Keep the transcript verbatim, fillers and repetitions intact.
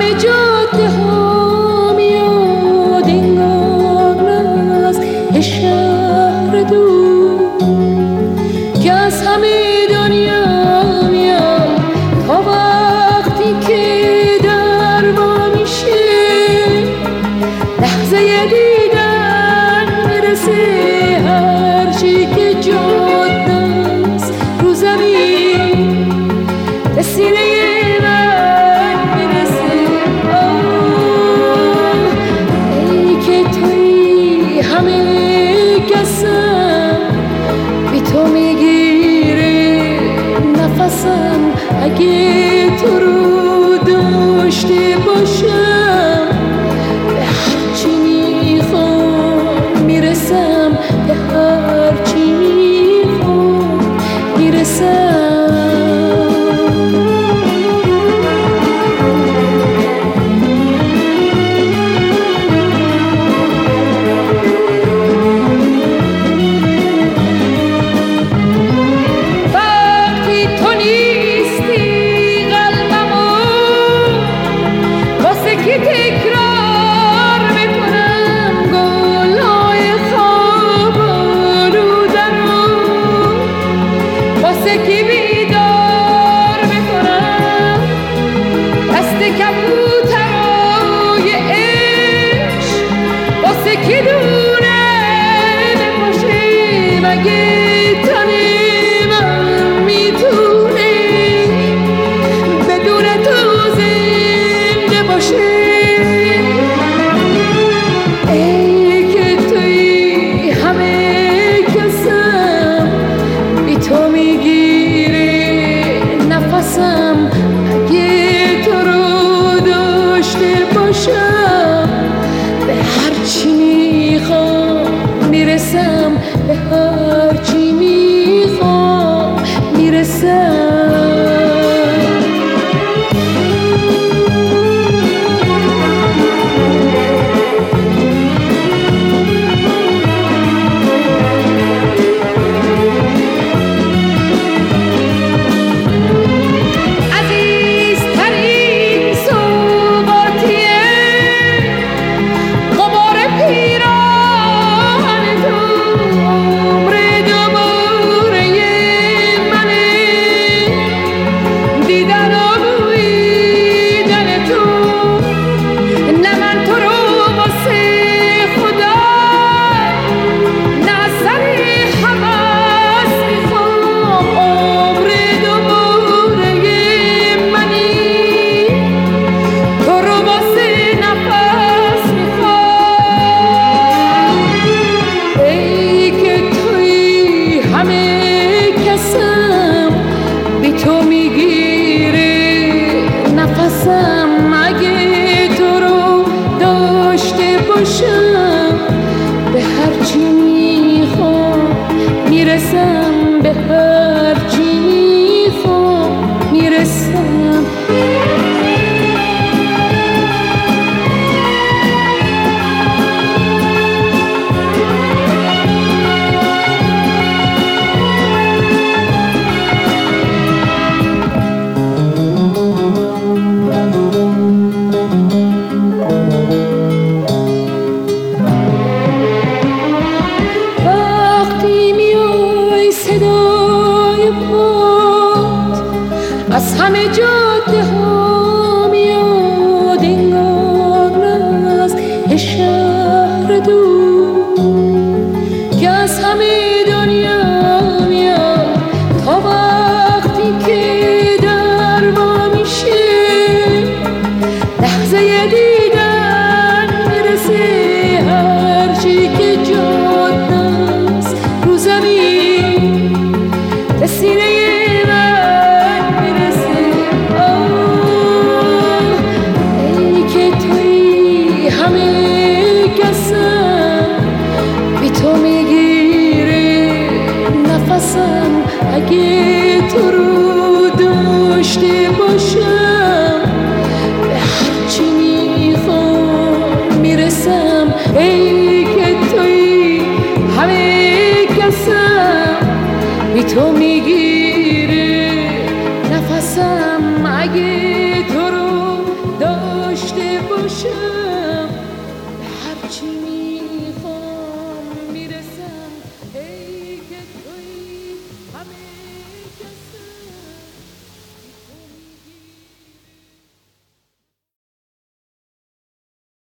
همه جاده ها میاد انگار از شهر دور که از همه دنیا میاد تا وقتی که در با میشه لحظه دیدن میرسه هرچی که جاده است رو زمین به سینه اگه تو رو داشته باشم به هرچی میخوام میرسم به هرچی میخوام میرسم تکرار میکنم گلهای خواب رو درون واسه کی بیدار میکنم دست کبوترای عشق واسه کی دونه نباشه مگه تن من میتونه بدون تو زنده باشه اگه تو رو داشته باشم به هرچی میخوام میرسم به هرچی میخوام میرسم به هرچی میخوام میرسم به هرچی میخوام میرسم از همه جاده ها میاد انگار از شهر دور که از همه دنیا میاد تا وقتی که در با میشه لحظه دیدن میرسه هرچی که جاده است رو زمین به سینه اگه تو رو داشته باشم به هرچی میخوام میرسم ای که توی همه کسم بی تو میگیره نفسم اگه